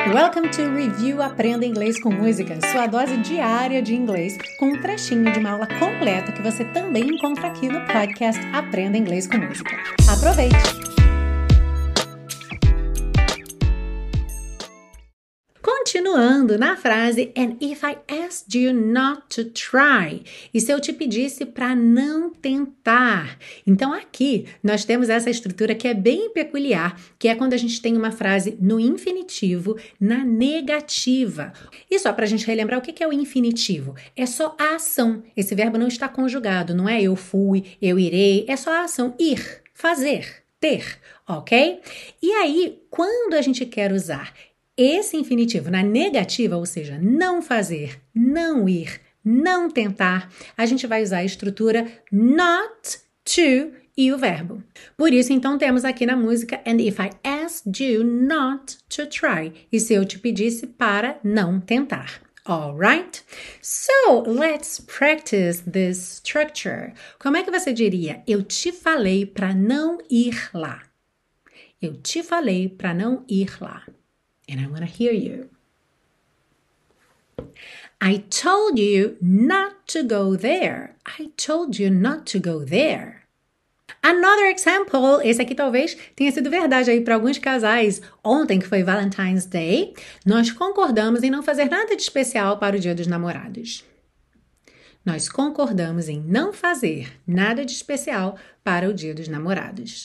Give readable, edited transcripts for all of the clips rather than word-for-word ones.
Welcome to Review Aprenda Inglês com Música, sua dose diária de inglês, com um trechinho de uma aula completa que você também encontra aqui no podcast Aprenda Inglês com Música. Aproveite! Continuando na frase And if I asked you not to try? E se eu te pedisse para não tentar? Então aqui nós temos essa estrutura que é bem peculiar, que é quando a gente tem uma frase no infinitivo, na negativa. E só para a gente relembrar o que é o infinitivo? É só a ação. Esse verbo não está conjugado, não é eu fui, eu irei, é só a ação ir, fazer, ter, ok? E aí, quando a gente quer usar esse infinitivo na negativa, ou seja, não fazer, não ir, não tentar, a gente vai usar a estrutura not to e o verbo. Por isso, então, temos aqui na música And if I asked you not to try? E se eu te pedisse para não tentar? Alright? So, let's practice this structure. Como é que você diria? Eu te falei para não ir lá. Eu te falei para não ir lá. And I want to hear you. I told you not to go there. I told you not to go there. Another example, esse aqui talvez tenha sido verdade aí para alguns casais. Ontem, que foi Valentine's Day, nós concordamos em não fazer nada de especial para o Dia dos Namorados. Nós concordamos em não fazer nada de especial para o Dia dos Namorados.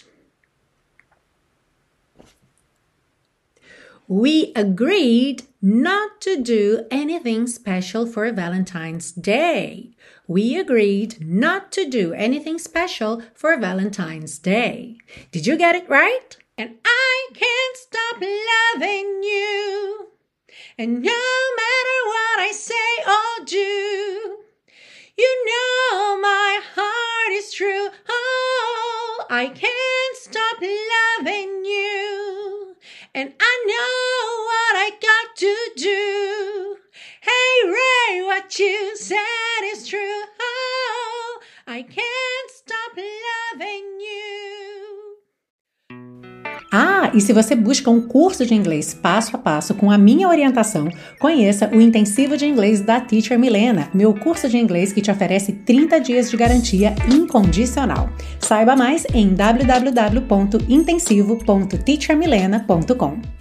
We agreed not to do anything special for Valentine's Day. We agreed not to do anything special for Valentine's Day. Did you get it right? And I can't stop loving you. And no matter what I say or do, you know my heart is true. Oh, I can't stop loving you. And I know what I got to do. Hey Ray, what you said is true. Oh, I can't stop loving you. Ah, e se você busca um curso de inglês passo a passo com a minha orientação, conheça o Intensivo de Inglês da Teacher Milena, meu curso de inglês que te oferece 30 dias de garantia incondicional. Saiba mais em www.intensivo.teachermilena.com.